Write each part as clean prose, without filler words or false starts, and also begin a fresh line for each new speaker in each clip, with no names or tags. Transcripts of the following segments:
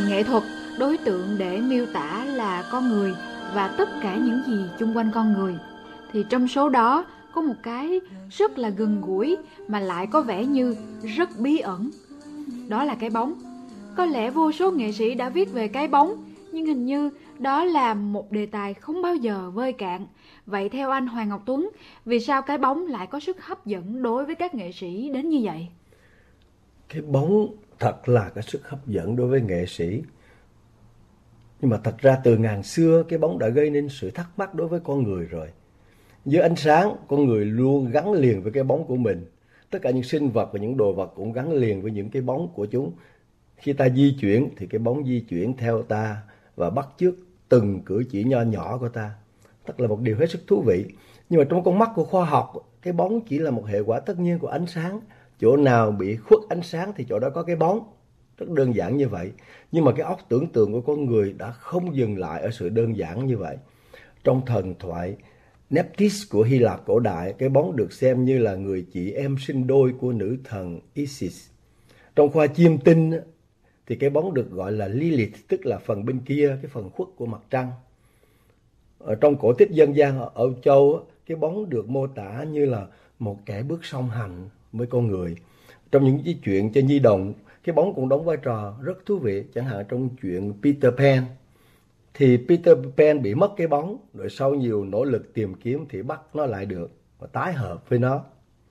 thành nghệ thuật, đối tượng để miêu tả là con người và tất cả những gì chung quanh con người. Thì trong số đó có một cái rất là gần gũi mà lại có vẻ như rất bí ẩn. Đó là cái bóng. Có lẽ vô số nghệ sĩ đã viết về cái bóng, nhưng hình như đó là một đề tài không bao giờ vơi cạn. Vậy theo anh Hoàng Ngọc Tuấn, vì sao cái bóng lại có sức hấp dẫn đối với các nghệ sĩ đến như vậy?
Cái bóng thật là cái sức hấp dẫn đối với nghệ sĩ. Nhưng mà thật ra từ ngàn xưa cái bóng đã gây nên sự thắc mắc đối với con người rồi. Dưới ánh sáng, con người luôn gắn liền với cái bóng của mình. Tất cả những sinh vật và những đồ vật cũng gắn liền với những cái bóng của chúng. Khi ta di chuyển thì cái bóng di chuyển theo ta và bắt chước từng cử chỉ nho nhỏ của ta. Thật là một điều hết sức thú vị. Nhưng mà trong con mắt của khoa học, cái bóng chỉ là một hệ quả tất nhiên của ánh sáng. Chỗ nào bị khuất ánh sáng thì chỗ đó có cái bóng. Rất đơn giản như vậy. Nhưng mà cái óc tưởng tượng của con người đã không dừng lại ở sự đơn giản như vậy. Trong thần thoại Nephthys của Hy Lạp cổ đại, cái bóng được xem như là người chị em sinh đôi của nữ thần Isis. Trong khoa chiêm tinh thì cái bóng được gọi là Lilith, tức là phần bên kia, cái phần khuất của mặt trăng. Ở trong cổ tích dân gian ở Âu Châu, cái bóng được mô tả như là một kẻ bước song hành với con người. Trong những cái chuyện trên nhi đồng, cái bóng cũng đóng vai trò rất thú vị. Chẳng hạn trong chuyện Peter Pan, thì Peter Pan bị mất cái bóng, rồi sau nhiều nỗ lực tìm kiếm thì bắt nó lại được và tái hợp với nó.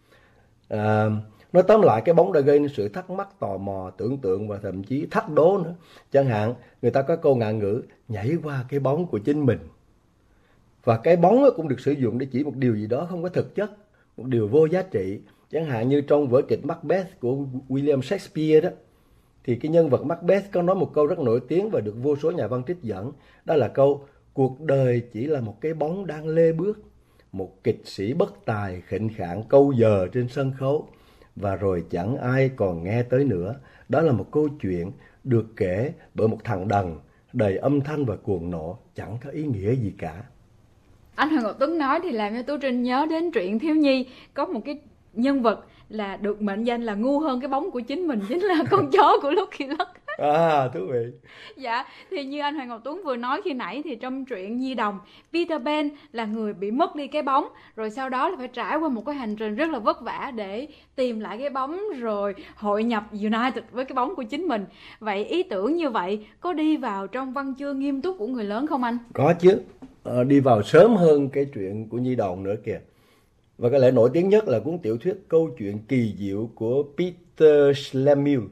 Nói tóm lại, cái bóng đã gây nên sự thắc mắc, tò mò, tưởng tượng và thậm chí thách đố nữa. Chẳng hạn người ta có câu ngạn ngữ nhảy qua cái bóng của chính mình. Và cái bóng cũng được sử dụng để chỉ một điều gì đó không có thực chất, một điều vô giá trị. Chẳng hạn như trong vở kịch Macbeth của William Shakespeare đó, thì cái nhân vật Macbeth có nói một câu rất nổi tiếng và được vô số nhà văn trích dẫn. Đó là câu: cuộc đời chỉ là một cái bóng đang lê bước. Một kịch sĩ bất tài khệnh khạng câu giờ trên sân khấu, và rồi chẳng ai còn nghe tới nữa. Đó là một câu chuyện được kể bởi một thằng đần, đầy âm thanh và cuồng nộ, chẳng có ý nghĩa gì cả.
Anh Hoàng Ngọc Tuấn nói thì làm cho Tú Trinh nhớ đến truyện thiếu nhi, có một cái nhân vật là được mệnh danh là ngu hơn cái bóng của chính mình, chính là con chó của Lucky Luke.
Thú vị.
Dạ, thì như anh Hoàng Ngọc Tuấn vừa nói khi nãy, thì trong truyện nhi đồng, Peter Pan là người bị mất đi cái bóng, rồi sau đó là phải trải qua một cái hành trình rất là vất vả để tìm lại cái bóng, rồi hội nhập United với cái bóng của chính mình. Vậy ý tưởng như vậy có đi vào trong văn chương nghiêm túc của người lớn không anh?
Có chứ, đi vào sớm hơn cái chuyện của nhi đồng nữa kìa. Và cái lẽ nổi tiếng nhất là cuốn tiểu thuyết Câu chuyện kỳ diệu của Peter Schlemihl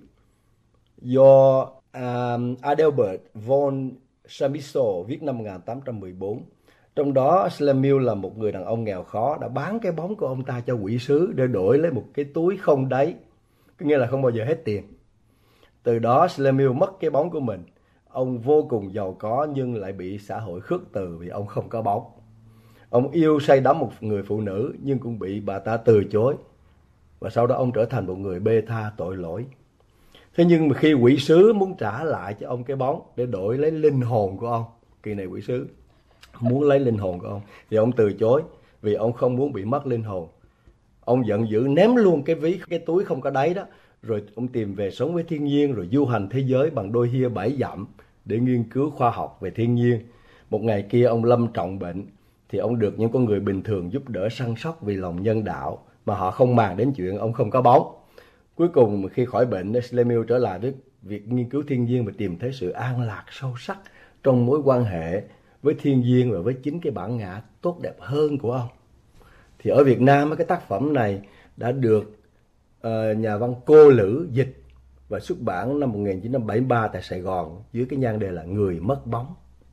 do Adelbert von Chamisso viết năm 1814. Trong đó Schlemihl là một người đàn ông nghèo khó đã bán cái bóng của ông ta cho quỷ sứ để đổi lấy một cái túi không đáy, có nghĩa là không bao giờ hết tiền. Từ đó Schlemihl mất cái bóng của mình. Ông vô cùng giàu có nhưng lại bị xã hội khước từ vì ông không có bóng. Ông yêu say đắm một người phụ nữ nhưng cũng bị bà ta từ chối. Và sau đó ông trở thành một người bê tha tội lỗi. Thế nhưng mà khi quỷ sứ muốn trả lại cho ông cái bóng để đổi lấy linh hồn của ông, kỳ này quỷ sứ muốn lấy linh hồn của ông, thì ông từ chối vì ông không muốn bị mất linh hồn. Ông giận dữ ném luôn cái túi không có đáy đó, rồi ông tìm về sống với thiên nhiên, rồi du hành thế giới bằng đôi hia 7 dặm để nghiên cứu khoa học về thiên nhiên. Một ngày kia ông lâm trọng bệnh, thì ông được những con người bình thường giúp đỡ săn sóc vì lòng nhân đạo, mà họ không màng đến chuyện ông không có bóng. Cuối cùng khi khỏi bệnh, Schlemihl trở lại với việc nghiên cứu thiên nhiên và tìm thấy sự an lạc sâu sắc trong mối quan hệ với thiên nhiên và với chính cái bản ngã tốt đẹp hơn của ông. Thì ở Việt Nam cái tác phẩm này đã được nhà văn Cô Lữ dịch và xuất bản năm 1973 tại Sài Gòn dưới cái nhan đề là Người mất bóng.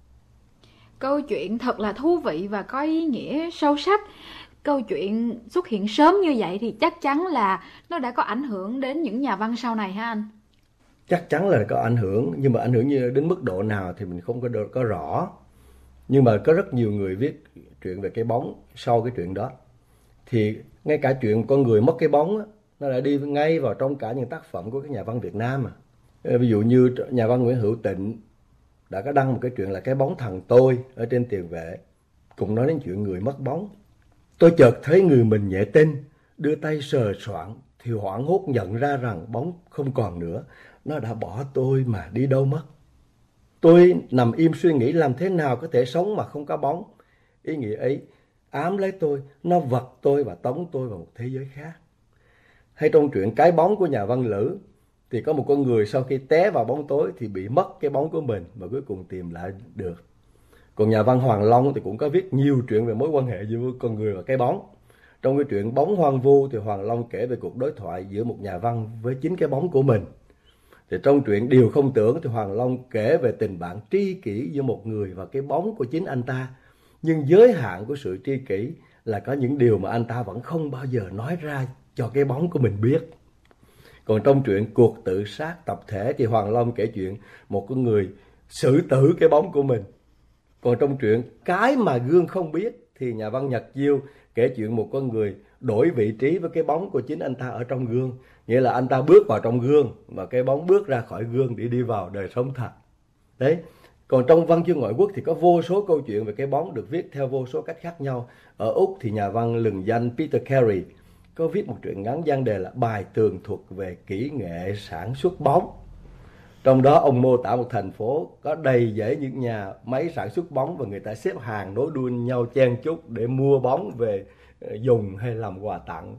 Câu chuyện thật là thú vị và có ý nghĩa sâu sắc. Câu chuyện xuất hiện sớm như vậy thì chắc chắn là nó đã có ảnh hưởng đến những nhà văn sau này hả anh?
Chắc chắn là có ảnh hưởng, nhưng mà ảnh hưởng như đến mức độ nào thì mình không có rõ. Nhưng mà có rất nhiều người viết chuyện về cái bóng sau cái chuyện đó. Thì ngay cả chuyện con người mất cái bóng nó lại đi ngay vào trong cả những tác phẩm của các nhà văn Việt Nam mà. Ví dụ như nhà văn Nguyễn Hữu Tịnh đã có đăng một cái chuyện là Cái bóng thằng tôi ở trên Tiền Vệ, cùng nói đến chuyện người mất bóng. Tôi chợt thấy người mình nhẹ tin, đưa tay sờ soạng thì hoảng hốt nhận ra rằng bóng không còn nữa, nó đã bỏ tôi mà đi đâu mất. Tôi nằm im suy nghĩ làm thế nào có thể sống mà không có bóng. Ý nghĩ ấy ám lấy tôi, nó vật tôi và tống tôi vào một thế giới khác. Hay trong truyện Cái bóng của nhà văn Lữ, thì có một con người sau khi té vào bóng tối thì bị mất cái bóng của mình và cuối cùng tìm lại được. Còn nhà văn Hoàng Long thì cũng có viết nhiều chuyện về mối quan hệ giữa con người và cái bóng. Trong cái truyện Bóng Hoang Vu thì Hoàng Long kể về cuộc đối thoại giữa một nhà văn với chính cái bóng của mình. Thì trong truyện Điều Không Tưởng thì Hoàng Long kể về tình bạn tri kỷ giữa một người và cái bóng của chính anh ta. Nhưng giới hạn của sự tri kỷ là có những điều mà anh ta vẫn không bao giờ nói ra cho cái bóng của mình biết. Còn trong truyện Cuộc Tự Sát Tập Thể thì Hoàng Long kể chuyện một con người xử tử cái bóng của mình. Còn trong truyện Cái Mà Gương Không Biết thì nhà văn Nhật Diêu kể chuyện một con người đổi vị trí với cái bóng của chính anh ta ở trong gương. Nghĩa là anh ta bước vào trong gương mà cái bóng bước ra khỏi gương để đi vào đời sống thật. Đấy. Còn trong văn chương ngoại quốc thì có vô số câu chuyện về cái bóng được viết theo vô số cách khác nhau. Ở Úc thì nhà văn lừng danh Peter Carey có viết một truyện ngắn nhan đề là Bài tường thuật về kỹ nghệ sản xuất bóng. Trong đó ông mô tả một thành phố có đầy dẫy những nhà máy sản xuất bóng và người ta xếp hàng nối đuôi nhau chen chúc để mua bóng về dùng hay làm quà tặng.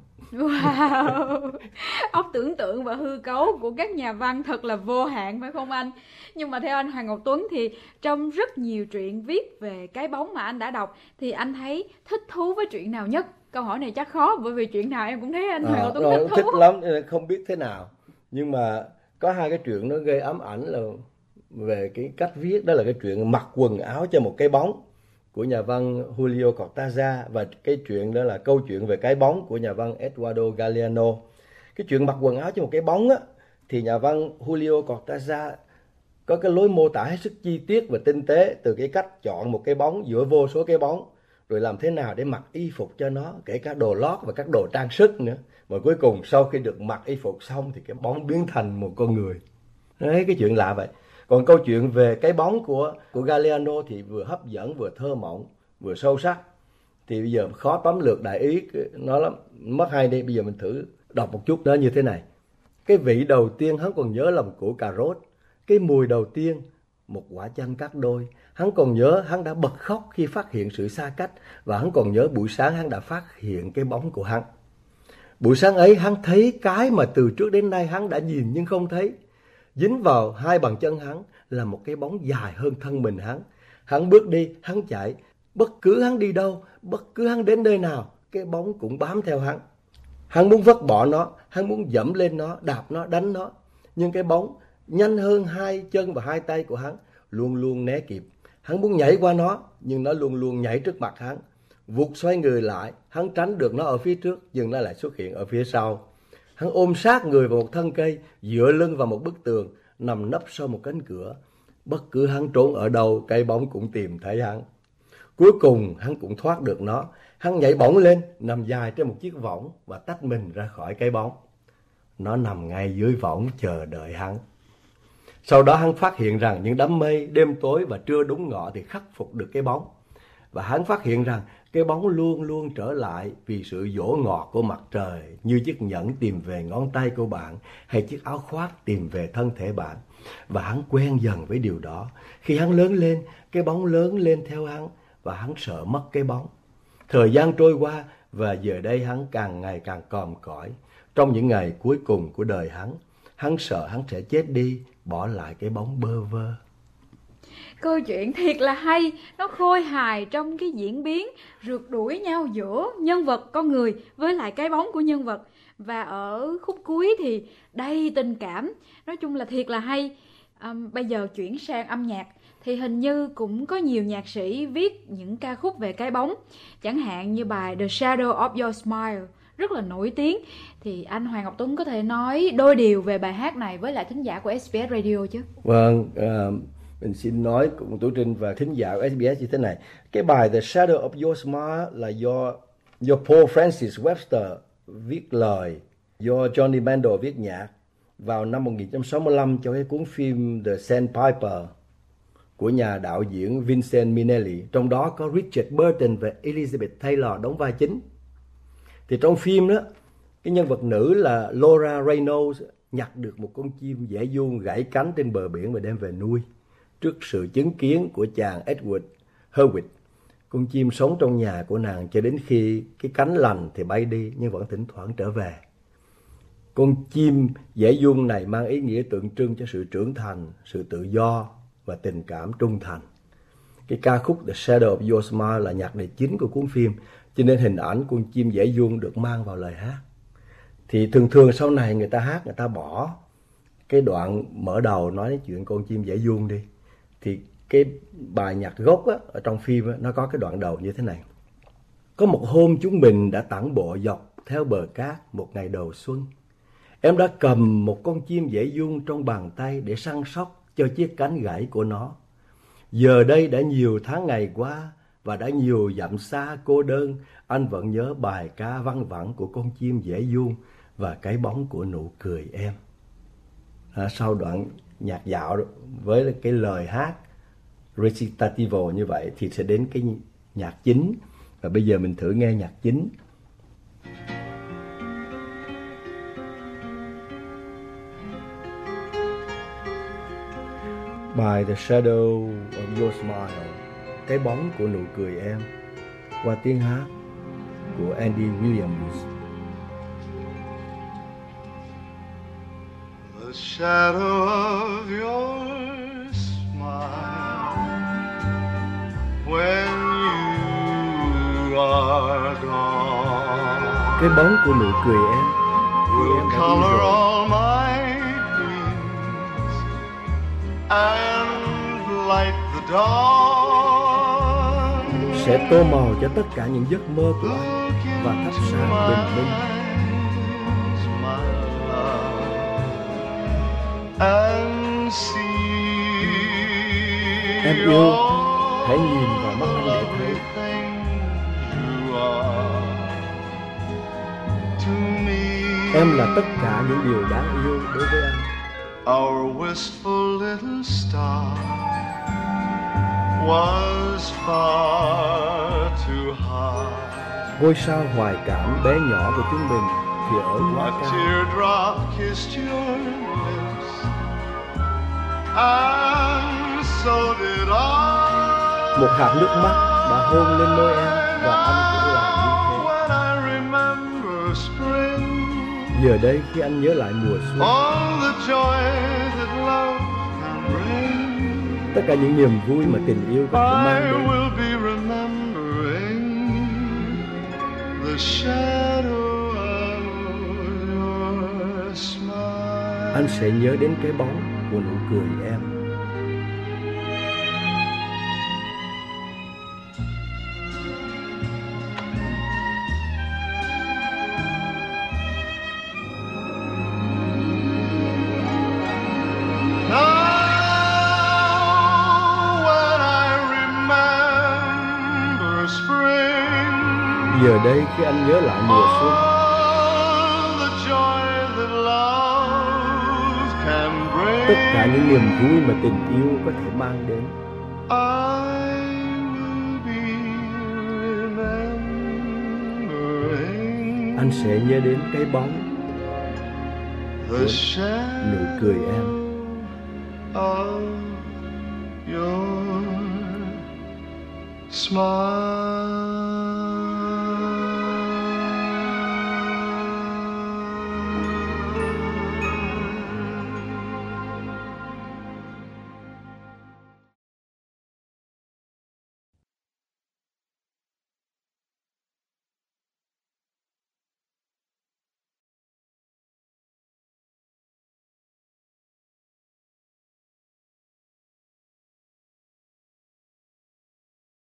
Wow, óc tưởng tượng và hư cấu của các nhà văn thật là vô hạn phải không anh? Nhưng mà theo anh Hoàng Ngọc Tuấn thì trong rất nhiều truyện viết về cái bóng mà anh đã đọc thì anh thấy thích thú với truyện nào nhất? Câu hỏi này chắc khó bởi vì chuyện nào em cũng thấy anh Hoàng Ngọc Tuấn thích thú.
Thích lắm, không biết thế nào. Nhưng mà có hai cái chuyện nó gây ám ảnh là về cái cách viết, đó là cái chuyện mặc quần áo cho một cái bóng của nhà văn Julio Cortázar và cái chuyện đó là câu chuyện về cái bóng của nhà văn Eduardo Galeano. Cái chuyện mặc quần áo cho một cái bóng á, thì nhà văn Julio Cortázar có cái lối mô tả hết sức chi tiết và tinh tế, từ cái cách chọn một cái bóng giữa vô số cái bóng, rồi làm thế nào để mặc y phục cho nó, kể cả đồ lót và các đồ trang sức nữa. Và cuối cùng sau khi được mặc y phục xong thì cái bóng biến thành một con người. Đấy, cái chuyện lạ vậy. Còn câu chuyện về cái bóng của Galeano thì vừa hấp dẫn, vừa thơ mộng, vừa sâu sắc. Thì bây giờ khó tóm lược đại ý nó lắm, mất hay đi. Bây giờ mình thử đọc một chút đó như thế này. Cái vị đầu tiên hắn còn nhớ là một củ cà rốt. Cái mùi đầu tiên, một quả chanh cắt đôi. Hắn còn nhớ hắn đã bật khóc khi phát hiện sự xa cách. Và hắn còn nhớ buổi sáng hắn đã phát hiện cái bóng của hắn. Buổi sáng ấy hắn thấy cái mà từ trước đến nay hắn đã nhìn nhưng không thấy. Dính vào hai bàn chân hắn là một cái bóng dài hơn thân mình hắn. Hắn bước đi, hắn chạy. Bất cứ hắn đi đâu, bất cứ hắn đến nơi nào, cái bóng cũng bám theo hắn. Hắn muốn vứt bỏ nó, hắn muốn dẫm lên nó, đạp nó, đánh nó. Nhưng cái bóng nhanh hơn hai chân và hai tay của hắn, luôn luôn né kịp. Hắn muốn nhảy qua nó, nhưng nó luôn luôn nhảy trước mặt hắn. Vụt xoay người lại, hắn tránh được nó ở phía trước, nhưng nó lại xuất hiện ở phía sau. Hắn ôm sát người vào một thân cây, dựa lưng vào một bức tường, nằm nấp sau một cánh cửa. Bất cứ hắn trốn ở đâu, cái bóng cũng tìm thấy hắn. Cuối cùng hắn cũng thoát được nó. Hắn nhảy bổng lên, nằm dài trên một chiếc võng và tách mình ra khỏi cái bóng. Nó nằm ngay dưới võng chờ đợi hắn. Sau đó hắn phát hiện rằng những đám mây, đêm tối và trưa đúng ngọ thì khắc phục được cái bóng. Và hắn phát hiện rằng cái bóng luôn luôn trở lại vì sự dỗ ngọt của mặt trời, như chiếc nhẫn tìm về ngón tay của bạn hay chiếc áo khoác tìm về thân thể bạn. Và hắn quen dần với điều đó. Khi hắn lớn lên, cái bóng lớn lên theo hắn và hắn sợ mất cái bóng. Thời gian trôi qua và giờ đây hắn càng ngày càng còm cõi. Trong những ngày cuối cùng của đời hắn sợ hắn sẽ chết đi, bỏ lại cái bóng bơ vơ.
Câu chuyện thiệt là hay, nó khôi hài trong cái diễn biến rượt đuổi nhau giữa nhân vật con người với lại cái bóng của nhân vật. Và ở khúc cuối thì đầy tình cảm, nói chung là thiệt là hay. Bây giờ chuyển sang âm nhạc thì hình như cũng có nhiều nhạc sĩ viết những ca khúc về cái bóng. Chẳng hạn như bài The Shadow of Your Smile rất là nổi tiếng. Thì anh Hoàng Ngọc Tuấn có thể nói đôi điều về bài hát này với lại thính giả của SBS Radio chứ?
Vâng, mình xin nói cùng Tú Trinh và thính giả của SBS như thế này. Cái bài The Shadow of Your Smile là do Paul Francis Webster viết lời, do Johnny Mandel viết nhạc vào năm 1965 cho cái cuốn phim The Sandpiper của nhà đạo diễn Vincent Minnelli. Trong đó có Richard Burton và Elizabeth Taylor đóng vai chính. Thì trong phim đó, cái nhân vật nữ là Laura Reynolds nhặt được một con chim dễ dung gãy cánh trên bờ biển và đem về nuôi. trước sự chứng kiến của chàng Edward Hurwitz. Con chim sống trong nhà của nàng cho đến khi cái cánh lành thì bay đi nhưng vẫn thỉnh thoảng trở về. Con chim dễ dung này mang ý nghĩa tượng trưng cho sự trưởng thành, sự tự do và tình cảm trung thành. Cái ca khúc The Shadow of Your Smile là nhạc đề chính của cuốn phim, cho nên hình ảnh con chim dễ dung được mang vào lời hát. Thì thường sau này người ta hát, người ta bỏ cái đoạn mở đầu nói đến chuyện con chim dễ dung đi. Thì cái bài nhạc gốc á, ở trong phim á, nó có cái đoạn đầu như thế này. Có một hôm chúng mình đã tản bộ dọc theo bờ cát một ngày đầu xuân. Em đã cầm một con chim dễ dung trong bàn tay để săn sóc cho chiếc cánh gãy của nó. Giờ đây đã nhiều tháng ngày qua và đã nhiều dặm xa cô đơn, anh vẫn nhớ bài ca văng vẳng của con chim dễ dung và cái bóng của nụ cười em. Sau đoạn nhạc dạo với cái lời hát recitativo như vậy thì sẽ đến cái nhạc chính. Và bây giờ mình thử nghe nhạc chính. Bài The Shadow of Your Smile, cái bóng của nụ cười em, qua tiếng hát của Andy Williams.
The shadow of your smile when you are gone,
cái bóng của nụ cười em
will color all my dreams and light the dawn,
sẽ tô màu cho tất cả những giấc mơ của anh và thắp sáng bình minh.
And see
Em yêu, hãy nhìn vào mắt anh để thấy em là tất cả những điều đáng yêu đối với anh.
Our wistful little star was far too high.
Ngôi sao hoài cảm bé nhỏ của chúng mình thì ở quá
A
cao.
teardrop kissed your lips, and so did I.
Một hạt nước mắt đã hôn lên môi em và anh cũng làm như thế.
When I remember spring,
Giờ đây khi anh nhớ lại mùa xuân,
all the joy that love can bring,
tất cả những niềm vui mà tình yêu có thể mang
I
đến,
will be remembering the shadow of your smile.
anh sẽ nhớ đến cái bóng của nụ cười em. Giờ đây khi anh nhớ lại mùa xuân, tất cả những niềm vui mà tình yêu có thể mang đến, anh sẽ nhớ đến cái bóng của nụ cười em.
Smile.